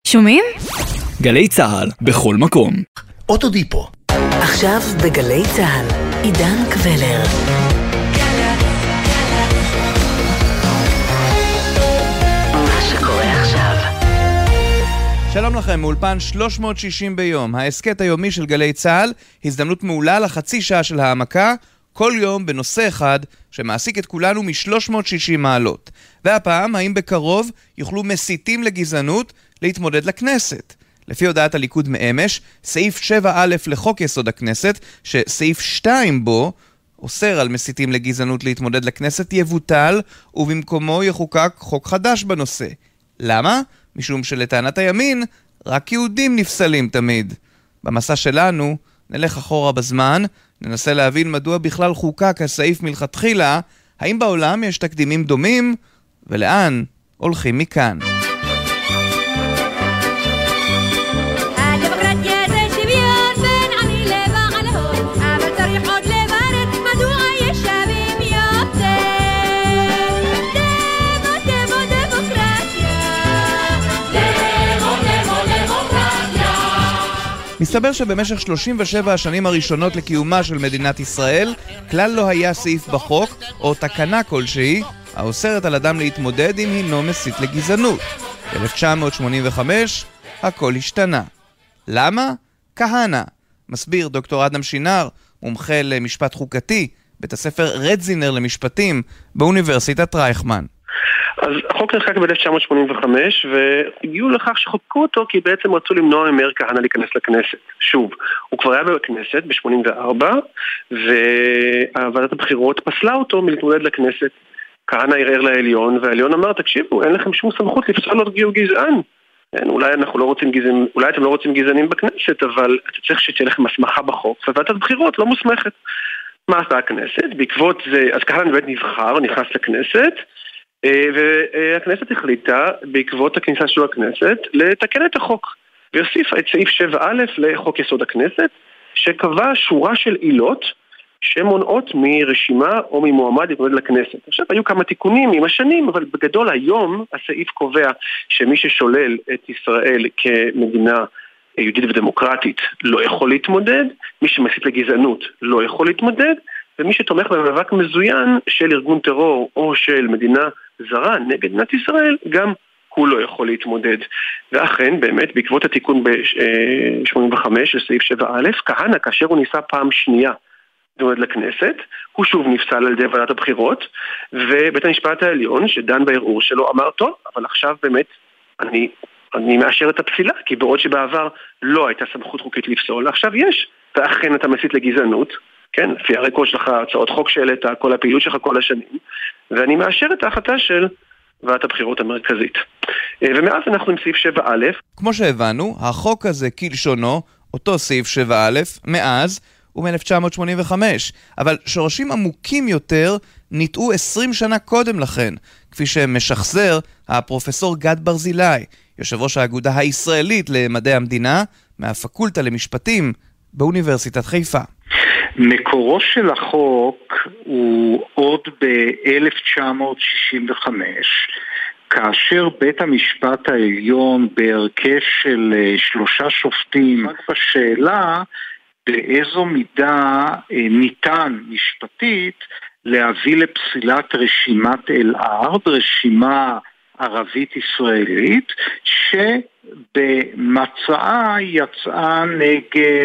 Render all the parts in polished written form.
שומעים? גלי צהל, בכל מקום. אוטודיפו. עכשיו בגלי צהל, עידן קבלר. מה שקורה עכשיו. שלום לכם, מאולפן 360 ביום, העסקת היומי של גלי צהל, הזדמנות מעולה לחצי שעה של העמקה, כל יום בנושא אחד שמעסיק את כולנו מ-360 מעלות. והפעם, האם בקרוב יוכלו מסיתים לגזענות להתמודד לכנסת? לפי הודעת הליכוד מאמש, סעיף 7א לחוק יסוד הכנסת, שסעיף 2 בו אוסר על מסיתים לגזענות להתמודד לכנסת, יבוטל, ובמקומו יחוקק חוק חדש בנושא. למה? משום שלטענת הימין, רק יהודים נפסלים תמיד. במסע שלנו, נלך אחורה בזמן, ננסה להבין מדוע בכלל חוקק הסעיף מלכתחילה, האם בעולם יש תקדימים דומים, ולאן הולכים מכאן. מסתבר שבמשך 37 השנים הראשונות לקיומה של מדינת ישראל, כלל לא היה סעיף בחוק או תקנה כלשהי האוסרת על אדם להתמודד אם הינו מסית לגזענות. ב-1985 הכל השתנה. למה? כהנה. מסביר דוקטור אדם שינר, מומחה למשפט חוקתי, בית הספר רדזינר למשפטים באוניברסיטת רייכמן. אז החוק נחקק ב-1985 והגיעו לכך שחוקקו אותו כי בעצם רצו למנוע ממאיר כהנא להיכנס לכנסת. שוב, הוא כבר היה בכנסת ב-84 וועדת הבחירות פסלה אותו מלהתמודד לכנסת. כהנא ערער לעליון והעליון אמר, תקשיבו, אין לכם שום סמכות לפסול עוד גזען. אולי אתם לא רוצים גזענים בכנסת, אבל אתה צריך שתהיה לכם הסמכה בחוק, וועדת הבחירות לא מוסמכת. מה עשה הכנסת? בעקבות זה, אז כהנא באמת נכנס לכנסת, והכנסת החליטה בעקבות הכניסה של הכנסת לתקן את החוק והוסיפה את סעיף 7א לחוק יסוד הכנסת שקבע שורה של עילות שמונעות מרשימה או ממועמד להתמודד לכנסת. עכשיו היו כמה תיקונים עם השנים, אבל בגדול היום הסעיף קובע שמי ששולל את ישראל כמדינה יהודית ודמוקרטית לא יכול להתמודד, מי שמסית לגזענות לא יכול להתמודד, ומי שתומך במאבק מזוין של ארגון טרור או של מדינה זרה נגד מדינת ישראל, גם הוא לא יכול להתמודד. ואכן, באמת, בעקבות התיקון ב-85 לסעיף 7א, כהנא, כאשר הוא ניסה פעם שנייה להתמודד לכנסת, הוא שוב נפסל על ידי ועדת הבחירות, ובית המשפט העליון, שדן בערעור שלו, אמר, טוב, אבל עכשיו באמת אני מאשר את הפסילה, כי בעוד שבעבר לא הייתה סמכות חוקית לפסול, עכשיו יש, ואכן אתה מסית לגזענות, כן, לפי הרקורד שלך, הצעות חוק שאלת, כל הפעילות שלך כל השנים, ואני מאשר את ההחלטה של ועדת הבחירות המרכזית. ומאז אנחנו עם סעיף 7א. כמו שהבנו, החוק הזה כלשונו, אותו סעיף 7א, מאז ומ-1985, אבל שורשים עמוקים יותר ניטעו 20 שנה קודם לכן, כפי שמשחזר הפרופסור גד ברזילי, יושב ראש האגודה הישראלית למדעי המדינה, מהפקולטה למשפטים באוניברסיטת חיפה. מקורו של החוק הוא עוד ב-1965, כאשר בית המשפט העליון בהרכב של 3 שופטים בשאלה באיזו מידה ניתן משפטית להביא לפסילת רשימת אל-ארד, רשימה ערבית ישראלית, שבמצעה יצאה נגד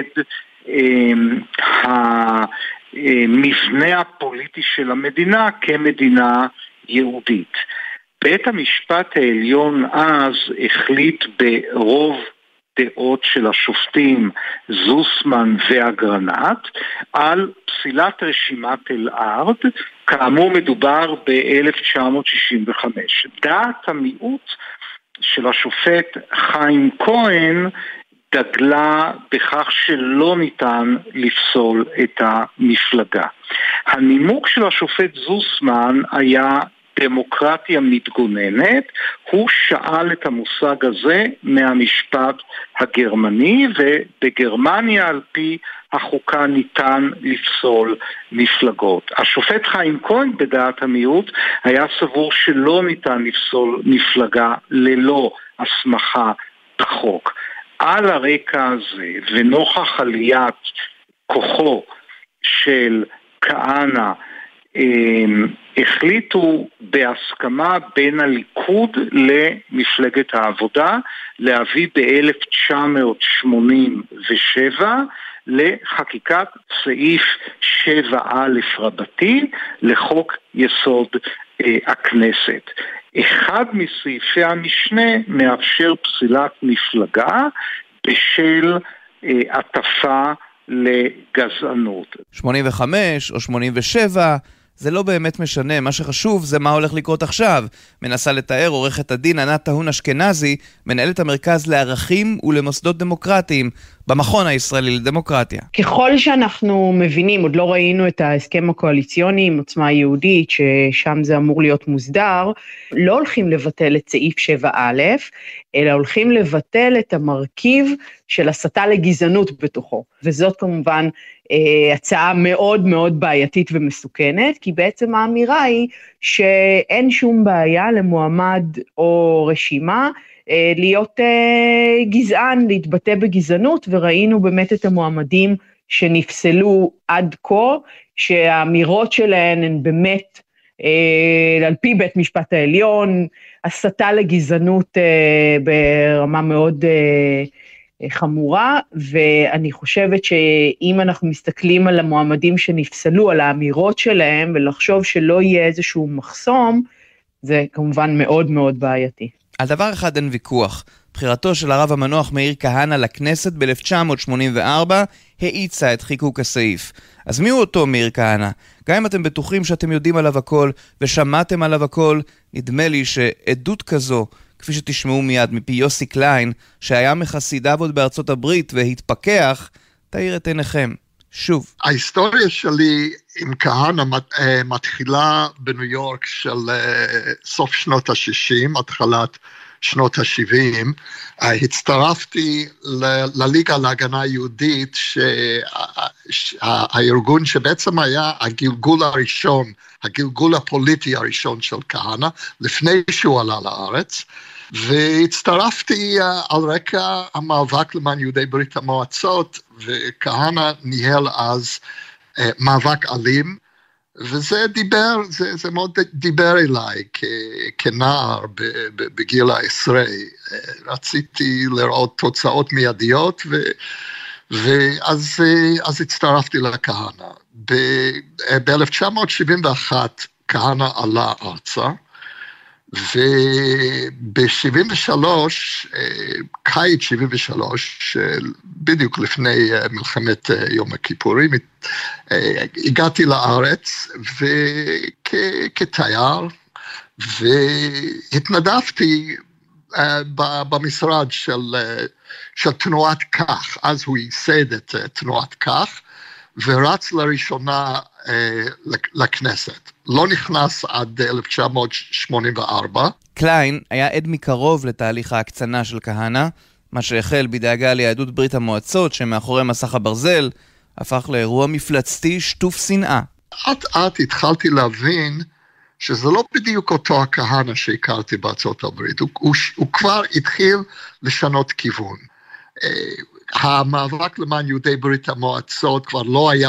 המבנה הפוליטי של המדינה כמדינה יהודית. בית המשפט העליון אז החליט ברוב דעות של השופטים זוסמן ואגרנט על פסילת רשימת אל-ארד, כאמור מדובר ב-1965. דעת המיעוט של השופט חיים כהן דגלה בכך שלא ניתן לפסול את המפלגה. הנימוק של השופט זוסמן היה דמוקרטיה מתגוננת, הוא שאל את המושג הזה מהמשפט הגרמני, ובגרמניה על פי החוקה ניתן לפסול מפלגות. השופט חיים כהן בדעת המיעוט היה סבור שלא ניתן לפסול מפלגה ללא הסמכה החוק. על הרקע הזה ונוכח עליית כוחו של כהנא, החליטו בהסכמה בין הליכוד למפלגת העבודה להביא ב-1987 לחקיקת סעיף 7א רבתי לחוק יסוד הכנסת. אחד מסעיפי המשנה מאפשר פסילת מפלגה בשל עטפה לגזענות. 85 או 87 זה לא באמת משנה, מה שחשוב זה מה הולך לקרות עכשיו. מנסה לתאר עורכת הדין ענת טהון אשכנזי, מנהלת המרכז לערכים ולמוסדות דמוקרטיים במכון הישראלי לדמוקרטיה. ככל שאנחנו מבינים, עוד לא ראינו את ההסכם הקואליציוני עם עוצמה יהודית, ששם זה אמור להיות מוסדר, לא הולכים לבטל את סעיף 7א, אלא הולכים לבטל את המרכיב של הסתה לגזענות בתוכו. וזאת כמובן הצעה מאוד מאוד בעייתית ומסוכנת, כי בעצם האמירה היא שאין שום בעיה למועמד או רשימה להיות גזען, להתבטא בגזענות, וראינו באמת את המועמדים שנפסלו עד כה, שהאמירות שלהן הן באמת על פי בית משפט העליון, הסתה לגזענות ברמה מאוד חמורה, ואני חושבת שאם אנחנו מסתכלים על המועמדים שנפסלו, על האמירות שלהם, ולחשוב שלא יהיה איזשהו מחסום, זה כמובן מאוד מאוד בעייתי. על דבר אחד אין ויכוח. בחירתו של הרב המנוח מאיר כהנא לכנסת ב-1984 האיצה את חיקוק הסעיף. אז מי הוא אותו מאיר כהנא? גם אם אתם בטוחים שאתם יודעים עליו הכל ושמעתם עליו הכל, נדמה לי שעדות כזו, כפי שתשמעו מיד מפי יוסי קליין, שהיה מחסידיו עוד בארצות הברית והתפכח, תאיר את עיניכם. שוב. ההיסטוריה שלי עם כהנא מתחילה בניו יורק של סוף שנות ה-60, התחלת שנות ה-70. הצטרפתי לליגה להגנה היהודית, הארגון שבעצם היה הגלגול הראשון, הגלגול הפוליטי הראשון של כהנא, לפני שהוא עלה לארץ, והצטרפתי על רקע המאבק למען יהודי ברית המועצות, וכהנא ניהל אז מאבק אלים, וזה דיבר, זה מאוד דיבר אליי כנער בגיל העשרה. רציתי לראות תוצאות מיידיות, ואז הצטרפתי לכהנא. ב-1971 כהנא עלה ארצה, וב-73, קיץ 73, בדיוק לפני מלחמת יום הכיפורים, הגעתי לארץ כתייר, והתנדבתי במשרד של תנועת כך, אז הוא ייסד את תנועת כך, ורץ לראשונה לכנסת. לא נכנס עד 1984. קליין היה עד מקרוב לתהליך ההקצנה של כהנא, מה שהחל בדאגה ליהדות ברית המועצות שמאחורי מסך הברזל, הפך לאירוע מפלצתי שטוף שנאה. עד התחלתי להבין שזה לא בדיוק אותו הכהנא שהכרתי בארצות הברית, הוא כבר התחיל לשנות כיוון. המאבק למען יהודי ברית המועצות כבר לא היה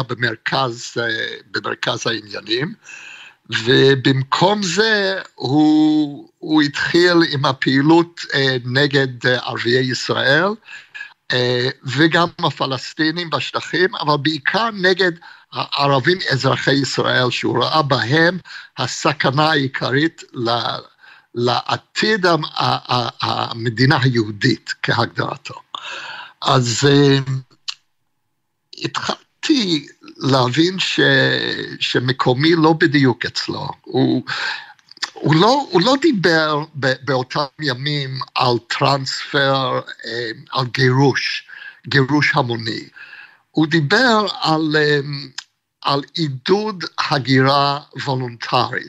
במרכז העניינים, ובמקום זה הוא התחיל עם הפעילות נגד ערביי ישראל, וגם הפלסטינים בשטחים, אבל בעיקר נגד הערבים אזרחי ישראל, שהוא ראה בהם הסכנה העיקרית לעתיד המדינה היהודית כהגדרתו. אז התחלתי להבין שמקומי לא בדיוק אצלו. הוא לא דיבר באותם ימים על טרנספר, על גירוש המוני. הוא דיבר על עידוד הגירה וולונטרית,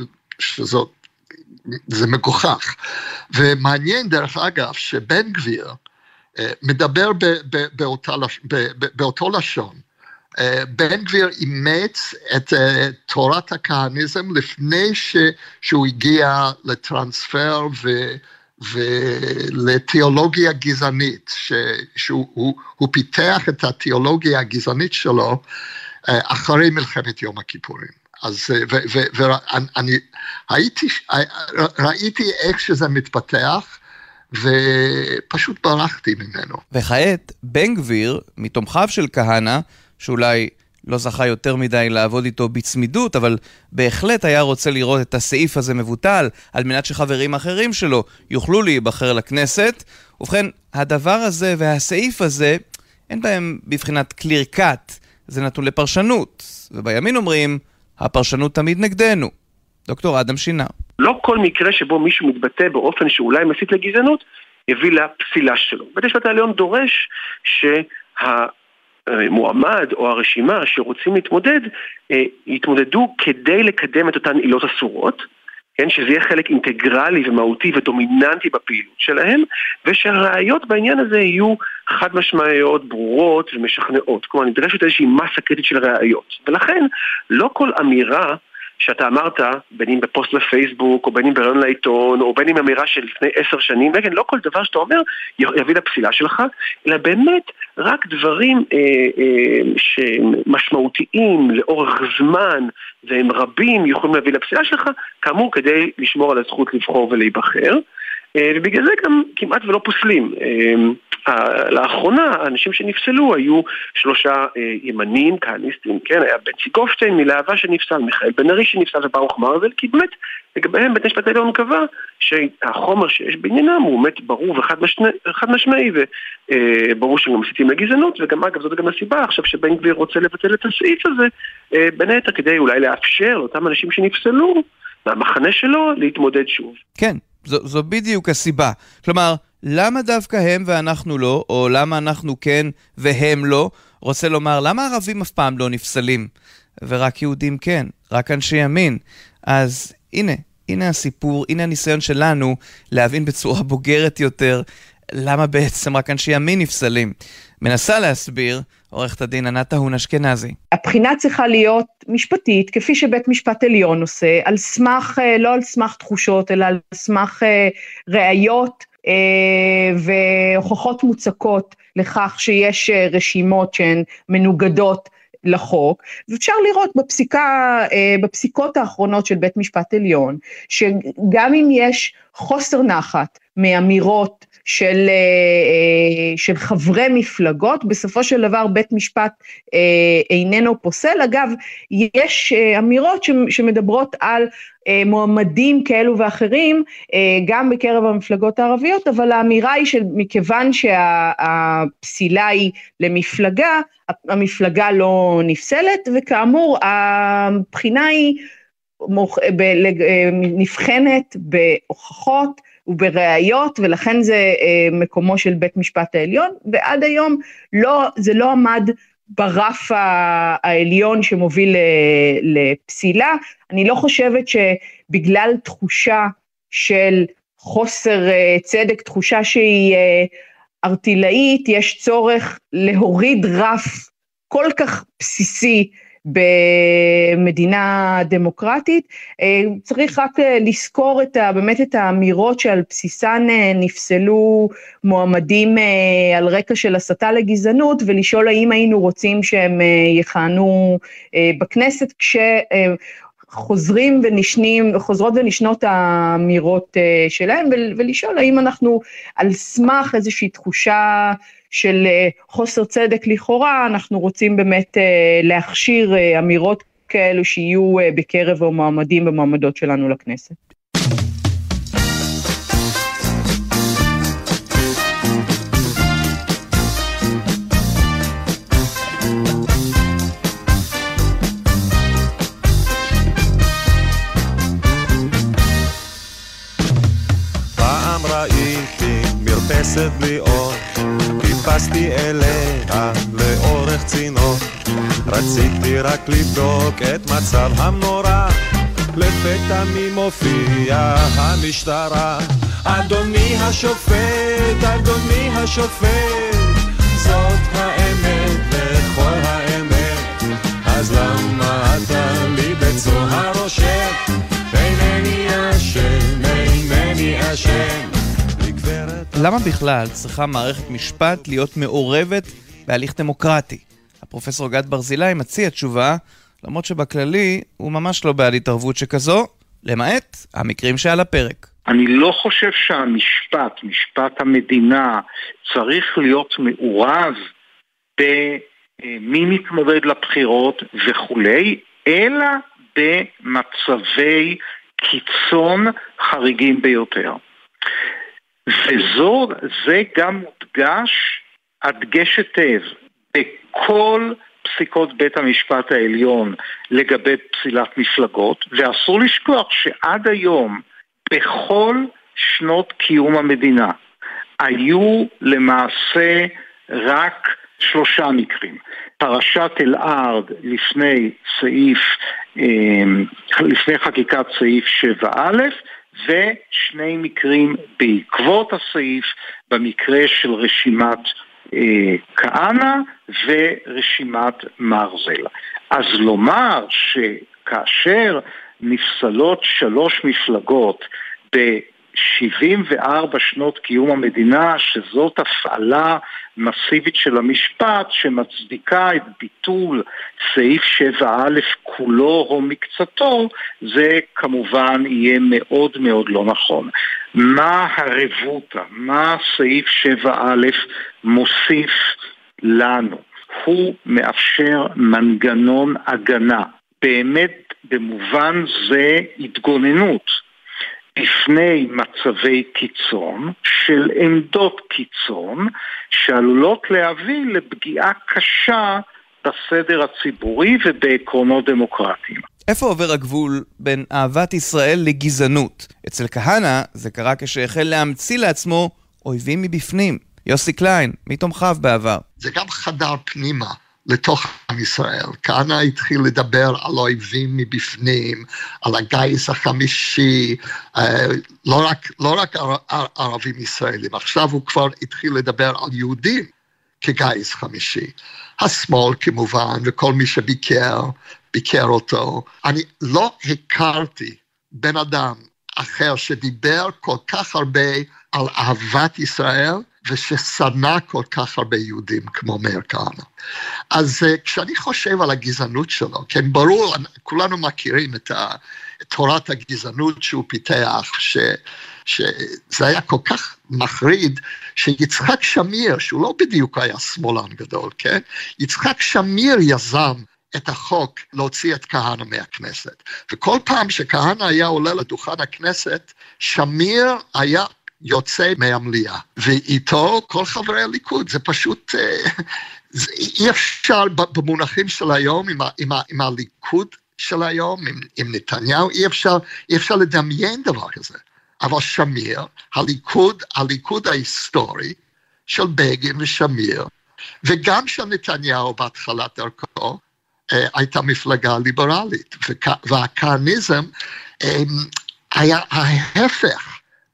זה מגוחך. ומעניין דרך אגב שבן גביר מדבר באותו לשון. בן גביר אימץ את תורת הכהניזם לפני שהוא הגיע לטרנספר ולתיאולוגיה גזענית, שהוא פיתח את התיאולוגיה הגזענית שלו אחרי מלחמת יום הכיפורים. אז ואני ראיתי איך שזה מתפתח, ופשוט ברחתי ממנו. וכעת, בן גביר, מתומכיו של כהנא, שאולי לא זכה יותר מדי לעבוד איתו בצמידות, אבל בהחלט היה רוצה לראות את הסעיף הזה מבוטל, על מנת שחברים אחרים שלו יוכלו להיבחר לכנסת. ובכן, הדבר הזה והסעיף הזה, אין בהם בבחינת קליר קאט, זה נתון לפרשנות. ובימין אומרים, הפרשנות תמיד נגדנו. דוקטור אדם שינר. לא כל מקרה שבו מישהו מתבטא באופן שאולי מסית לגזענות, יביא לפסילה שלו. בית המשפט העליון דורש שהמועמד או הרשימה שרוצים להתמודד, יתמודדו כדי לקדם את אותן עילות אסורות, כן, שזה יהיה חלק אינטגרלי ומהותי ודומיננטי בפעילות שלהם, ושהראיות בעניין הזה יהיו חד משמעיות, ברורות ומשכנעות. כלומר, נדרשת איזושהי מסה קריטית של ראיות. ולכן, לא כל אמירה שאתה אמרת, בין אם בפוסט בפייסבוק, או בין אם ברעיון לעיתון, או בין אם אמירה של לפני 10 שנים, וכן, לא כל דבר שאתה אומר יביא לפסילה שלך, אלא באמת רק דברים שמשמעותיים לאורך זמן, והם רבים יכולים להביא לפסילה שלך, כאמור כדי לשמור על הזכות לבחור ולהיבחר, ובגלל זה גם כמעט ולא פוסלים. לאחרונה האנשים שנפסלו היו 3 ימנים, כהניסטים, כן, היה בנצי גופשטיין מלהבה שנפסל, מיכאל בן ארי שנפסל וברוך מרזל, כי באמת לגביהם בית המשפט העליון קבע שהחומר שיש בעניינם הוא באמת ברור וחד משמעי, וברור שהם גם מסיתים לגזענות, וגם אגב זאת גם הסיבה עכשיו שבן גביר רוצה לבטל את הסעיף הזה, בין היתר כדי אולי לאפשר לאותם אנשים שנפסלו מהמחנה שלו להתמודד שוב. כן, זו בדיוק הסיבה. כלומר, למה דווקא הם ואנחנו לא, או למה אנחנו כן והם לא? רוצה לומר, למה ערבים אף פעם לא נפסלים? ורק יהודים כן, רק אנשי ימין. אז הנה הסיפור, הנה הניסיון שלנו להבין בצורה בוגרת יותר, למה בעצם רק אנשי ימין נפסלים. מנסה להסביר עורכת הדין ענת טהון אשכנזי. הבחינה צריכה להיות משפטית, כפי שבית משפט עליון עושה, על סמך, לא על סמך תחושות, אלא על סמך ראיות והוכחות מוצקות לכך שיש רשימות שהן מנוגדות לחוק, ואפשר לראות בפסיקות האחרונות של בית משפט עליון, שגם אם יש חוסר נחת מאמירות של חברי מפלגות, בסופו של דבר בית משפט איננו פוסל. אגב, יש אמירות שמדברות על מועמדים כאלו ואחרים, גם בקרב המפלגות הערביות, אבל האמירה היא שמכיוון שהפסילה היא למפלגה, המפלגה לא נפסלת, וכאמור, הבחינה היא נבחנת בהוכחות, ובראיות, ולכן זה מקומו של בית משפט העליון, ועד היום זה לא עמד ברף העליון שמוביל לפסילה. אני לא חושבת שבגלל תחושה של חוסר צדק, תחושה שהיא ארטילאית, יש צורך להוריד רף כל כך בסיסי במדינה דמוקרטית. צריך רק לזכור באמת את האמירות שעל בסיסן נפסלו מועמדים על רקע של הסתה לגזענות, ולשאול האם היינו רוצים שהם יכהנו בכנסת, חוזרות ונשנות האמירות שלהם, ולשאול האם אנחנו על סמך איזושהי תחושה של חוסר צדק לכאורה, אנחנו רוצים באמת להכשיר אמירות כאלו שיהיו בקרב המועמדים ומועמדות שלנו לכנסת. פעם ראיתי מרפסת בלי אור, חיפשתי אליה לאורך צינור, רציתי רק לבדוק את מצב המנורה, לפתע מי מופיע המשטרה. אדוני השופט, אדוני השופט, זאת האמת לכל האמת, אז למה אתה לי בצוהר רושם? אינני אשם, אינני אשם, למה בכלל צריכה מערכת משפט להיות מעורבת בהליך דמוקרטי? הפרופסור גד ברזילי מציע תשובה, למרות שבכללי הוא ממש לא בעד התערבות שכזו, למעט המקרים שעל הפרק. אני לא חושב שהמשפט, משפט המדינה, צריך להיות מעורב במי מתמודד לבחירות וכולי, אלא במצבי קיצון חריגים ביותר. וזה גם מודגש, הדגש היטב, בכל פסיקות בית המשפט העליון לגבי פסילת מפלגות, ואסור לשכוח שעד היום, בכל שנות קיום המדינה, היו למעשה רק 3 מקרים. פרשת אל-ארד לפני חקיקת סעיף 7א, ו2 מקרים בעקבות הסעיף, במקרה של רשימת כהנא ורשימת מרזל. אז לומר שכאשר נפסלות 3 מפלגות ב-74 שנות קיום המדינה, שזאת הפעלה מסיבית של המשפט שמצדיקה את ביטול סעיף 7א כולו או מקצתו, זה כמובן יהיה מאוד מאוד לא נכון. מה הרבותא, מה סעיף 7א מוסיף לנו? הוא מאפשר מנגנון הגנה, באמת במובן זה התגוננות בפני מצבי קיצון של עמדות קיצון שעלולות להביא לפגיעה קשה בסדר הציבורי ובעקרונות דמוקרטיים. איפה עובר הגבול בין אהבת ישראל לגזענות? אצל כהנא זה קרה כשהחל להמציא לעצמו אויבים מבפנים. יוסי קליין, מי תומכיו בעבר? זה גם חדר פנימה לתוך עם ישראל. כהנא התחיל לדבר על אויבים מבפנים, על הגיס החמישי, לא רק ערבים ישראלים. עכשיו הוא כבר התחיל לדבר על יהודים כגיס חמישי. השמאל כמובן, וכל מי שביקר אותו. אני לא הכרתי בן אדם אחר שדיבר כל כך הרבה על אהבת ישראל, וששנא כל כך הרבה יהודים כמו מאיר כהנא. אז כשאני חושב על הגזענות שלו, כן, ברור, כולנו מכירים את תורת הגזענות שהוא פיתח, שזה היה כל כך מחריד, שיצחק שמיר, שהוא לא בדיוק היה שמאלן גדול, כן? יצחק שמיר יזם את החוק להוציא את כהנא מהכנסת. וכל פעם שכהנא היה עולה לדוכן הכנסת, שמיר היה יוצא מהמליאה, ואיתו כל חברי הליכוד. זה פשוט, אי אפשר במונחים של היום, עם הליכוד של היום, עם נתניהו, אי אפשר לדמיין דבר כזה. אבל שמיר, הליכוד ההיסטורי של בגין ושמיר, וגם של נתניהו בהתחלת דרכו, הייתה מפלגה ליברלית, והכהניזם היה ההפך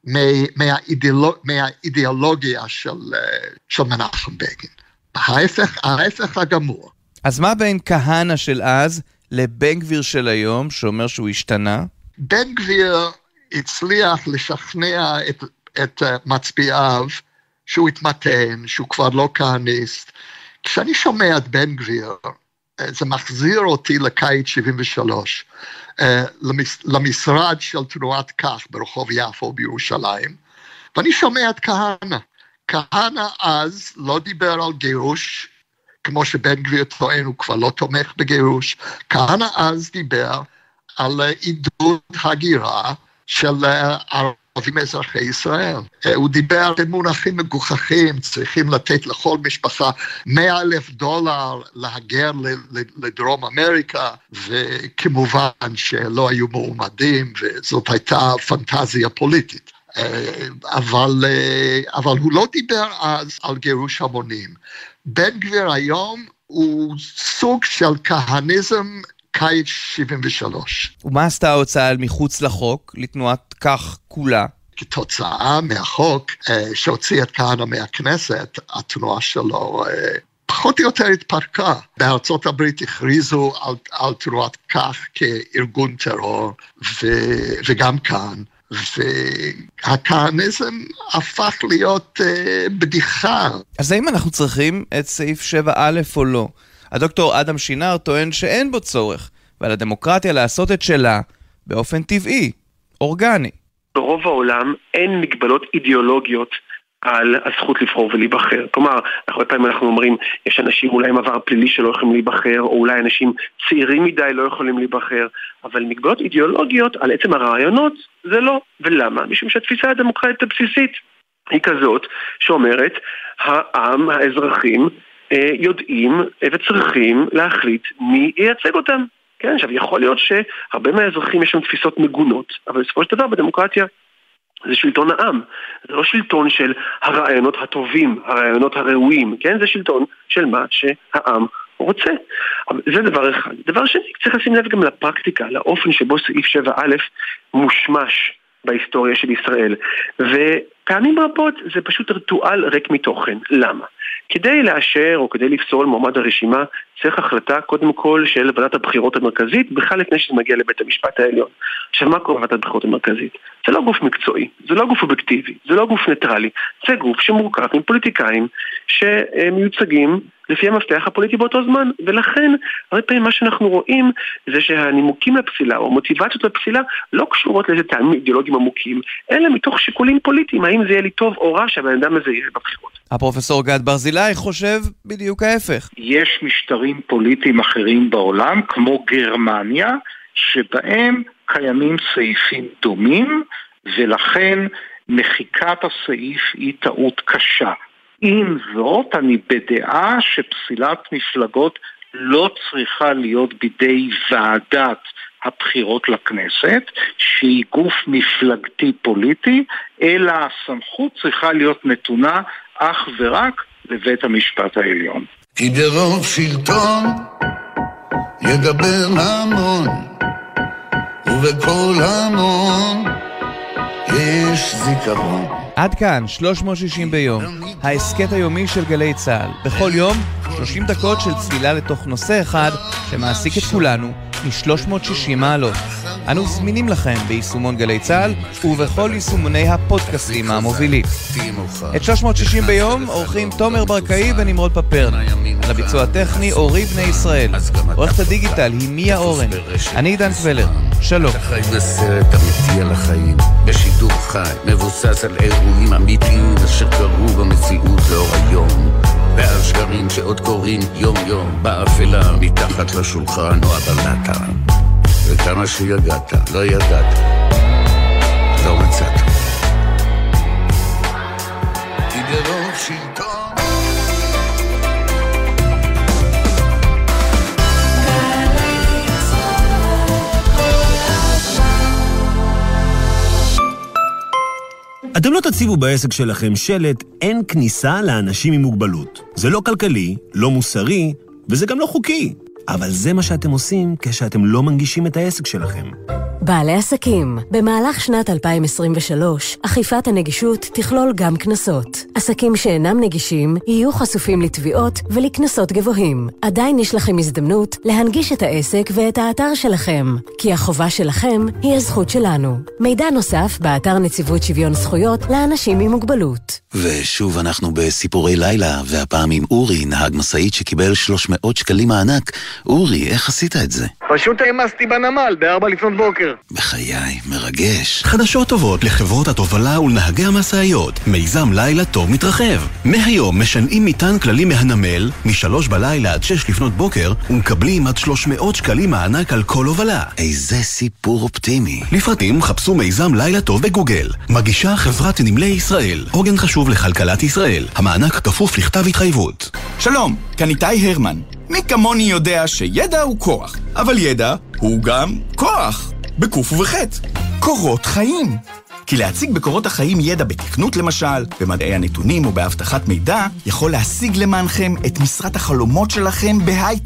מהאידיאולוגיה של מנחם בגין. ההפך הגמור. אז מה בין כהנא של אז לבן גביר של היום, שאומר שהוא השתנה? בן גביר הצליח לשכנע את מצביעיו שהוא התמתן, שהוא כבר לא כהניסט. כשאני שומע את בן גביר, זה מחזיר אותי לקיץ 73, למשרד של תנועת כך ברחוב יפו בירושלים, ואני שומע את כהנא. כהנא אז לא דיבר על גירוש, כמו שבן גביר טוען, הוא כבר לא תומך בגירוש. כהנא אז דיבר על עידוד הגירה של ערבים אזרחי ישראל. הוא דיבר במונחים מגוחכים, צריכים לתת לכל משפחה $100,000 להגר לדרום אמריקה, וכמובן שלא היו מועמדים, וזאת הייתה פנטזיה פוליטית. אבל הוא לא דיבר אז על גירוש המונים. בן גביר היום הוא סוג של כהניזם קיץ 73. ומה עשתה ההוצאה על מחוץ לחוק, לתנועת כך כולה? כתוצאה מהחוק שהוציא את כהנא מהכנסת, התנועה שלו פחות או יותר התפרקה. בארצות הברית הכריזו על תנועת כך כארגון טרור, וגם כאן. והכהניזם הפך להיות בדיחה. אז האם אנחנו צריכים את סעיף 7א או לא? הדוקטור אדם שינר טוען שאין בו צורך, ועל הדמוקרטיה לעשות את שלה באופן טבעי, אורגני. ברוב העולם אין מגבלות אידיאולוגיות על הזכות לבחור ולהיבחר. כלומר, הרבה פעמים אנחנו אומרים, יש אנשים אולי עם עבר פלילי שלא יכולים להיבחר, או אולי אנשים צעירים מדי לא יכולים להיבחר, אבל מגבלות אידיאולוגיות על עצם הרעיונות זה לא. ולמה? משום שהתפיסה הדמוקרטית הבסיסית היא כזאת שאומרת, העם, האזרחים, יודעים וצריכים להחליט מי ייצג אותם. כן, עכשיו יכול להיות שהרבה מהאזרחים יש שם תפיסות מגונות, אבל בסופו של דבר בדמוקרטיה זה שלטון העם, זה לא שלטון של הרעיונות הטובים, הרעיונות הראויים, כן? זה שלטון של מה שהעם רוצה. זה דבר אחד. דבר שני, צריך לשים לב גם לפרקטיקה, לאופן שבו סעיף 7א מושמש בהיסטוריה של ישראל. ופעמים רבות זה פשוט ריטואל ריק מתוכן. למה? כדי לאשר או כדי לפסול מועמד הרשימה צריך החלטה קודם כל של ועדת הבחירות המרכזית, בכלל לפני שזה מגיע לבית המשפט העליון. עכשיו מה קורה ועדת הבחירות המרכזית? זה לא גוף מקצועי, זה לא גוף אובייקטיבי, זה לא גוף ניטרלי, זה גוף שמורכב עם פוליטיקאים שמיוצגים לפי המפתח הפוליטי באותו זמן, ולכן הרבה פעמים מה שאנחנו רואים זה שהנימוקים לפסילה או מוטיבציות לפסילה לא קשורות לאיזה טעמים אידיאולוגיים עמוקים, אלא מתוך שיקולים פוליטיים, האם זה יהיה לי טוב או רע שהבן אדם הזה יהיה בבחירות. הפרופסור גד ברזילי חושב בדיוק ההפך. יש משטרים פוליטיים אחרים בעולם, כמו גרמניה, שבהם קיימים סעיפים דומים, ולכן מחיקת הסעיף היא טעות קשה. עם זאת, אני בדעה שפסילת מפלגות לא צריכה להיות בידי ועדת הבחירות לכנסת, שהיא גוף מפלגתי פוליטי, אלא הסמכות צריכה להיות נתונה אך ורק לבית המשפט העליון. כי ברוב שלטון ידבר המון, ובכל המון יש זיכרון. עד כאן 360 ביום, ההסקט היומי של גלי צהל. בכל יום 30 דקות של צלילה לתוך נושא אחד שמעסיק את כולנו מ-360 מעלות. אנו זמינים לכם ביישומון גלי צהל ובכל יישומוני הפודקאסטים המובילים. את 360 ביום עורכים תומר ברקאי ונמרוד פפרן. על הביצוע הטכני אורי בני ישראל. עורכת הדיגיטל היא מיה אורן. אני עידן קבלר. שלום. חי בסרט אמיתי על החיים, בשידור חי, מבוסס על אירועים אמיתיים אשר קרו במציאות לאור היום, ועל שקרים שעוד קוראים יום יום באפלה מתחת לשולחן או הבלטה. וכמה שיגעת, לא ידעת, לא מצאת. כי ברוב שלטון אתם לא תציבו בעסק שלכם שלט אין כניסה לאנשים עם מוגבלות. זה לא כלכלי, לא מוסרי, וזה גם לא חוקי. אבל זה מה שאתם עושים כשאתם לא מנגישים את העסק שלכם. בעלי עסקים, במהלך שנת 2023, אכיפת הנגישות תכלול גם כנסות. עסקים שאינם נגישים יהיו חשופים לתביעות ולכנסות גבוהים. עדיין יש לכם הזדמנות להנגיש את העסק ואת האתר שלכם, כי החובה שלכם היא הזכות שלנו. מידע נוסף באתר נציבות שוויון זכויות לאנשים עם מוגבלות. ושוב אנחנו בסיפורי לילה, והפעם עם אורי, נהג מסעית שקיבל 300 שקלים מענק. אורי, איך עשית את זה? פשוט העמסתי בנמל ב4 לפנות בוקר. בחיי, מרגש. חדשות טובות לחברות התובלה ולנהגי המסעיות. מיזם לילה טוב מתרחב. מהיום משנעים מטען כללי מהנמל, מ3 בלילה עד 6 לפנות בוקר, ומקבלים עד 300 שקלים מענק על כל הובלה. איזה סיפור אופטימי. לפרטים חפשו מיזם לילה טוב בגוגל. מגישה חברת נמלי ישראל. עוגן חשוב לכלכלת ישראל. המענק כפוף לכתב התחייבות. שלום, כאן איתי הרמן. מי כמוני יודע שידע הוא כוח, אבל ידע הוא גם כוח. בקוף ובחט. קורות חיים. כי להציג בקורות החיים ידע בתכנות למשל, במדעי הנתונים או בהבטחת מידע, יכול להשיג למענכם את משרת החלומות שלכם בהייטק.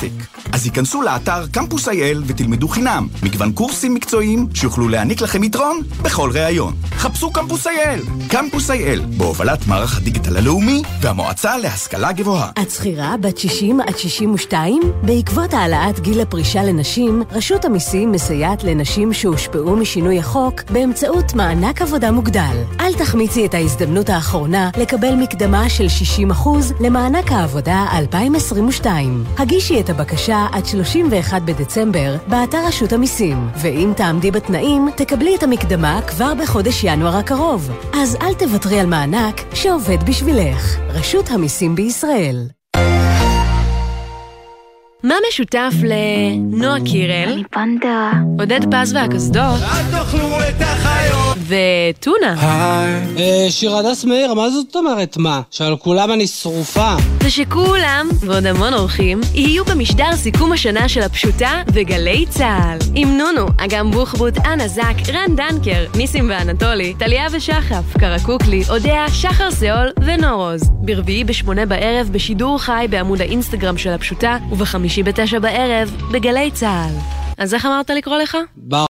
אז היכנסו לאתר Campus.il ותלמדו חינם. מגוון קורסים מקצועיים שיוכלו להעניק לכם יתרון בכל ראיון. חפשו Campus.il. Campus.il, בהובלת מערך הדיגיטל הלאומי והמועצה להשכלה גבוהה. את שכירה בת 60 עד 62? בעקבות העלאת גיל הפרישה לנשים, רשות המיסים מסייעת לנשים שהושפעו משינוי החוק באמצעות מענק עבודה מוגדל. אל תחמיצי את ההזדמנות האחרונה לקבל מקדמה של 60% למענק העבודה 2022. הגישי את הבקשה עד 31 בדצמבר באתר רשות המיסים, ואם תעמדי בתנאים, תקבלי את המקדמה כבר בחודש ינואר הקרוב. אז אל תוותרי על מענק שעובד בשבילך. רשות המיסים בישראל. מה משותף לנועה קירל? אני פנדה. עודד פז והקסדות. אל תאכלו את החיות. וטונה. היי. שיר הדס מאיר, מה זאת אומרת מה? שעל כולם אני שרופה. ושכולם, ועוד המון אורחים, יהיו במשדר סיכום השנה של הפשוטה וגלי צהל. עם נונו, אגם בוחבוט, אנה זק, רן דנקר, ניסים ואנטולי, טליה ושחף, קרקוקלי, אודיה, שחר סאול ונורוז. ברביעי ב8 בערב בשידור חי בעמוד האינסטגרם של הפשוטה, ובחמישי ב9 בערב בגלי צהל. אז איך אמרת לקרוא לך?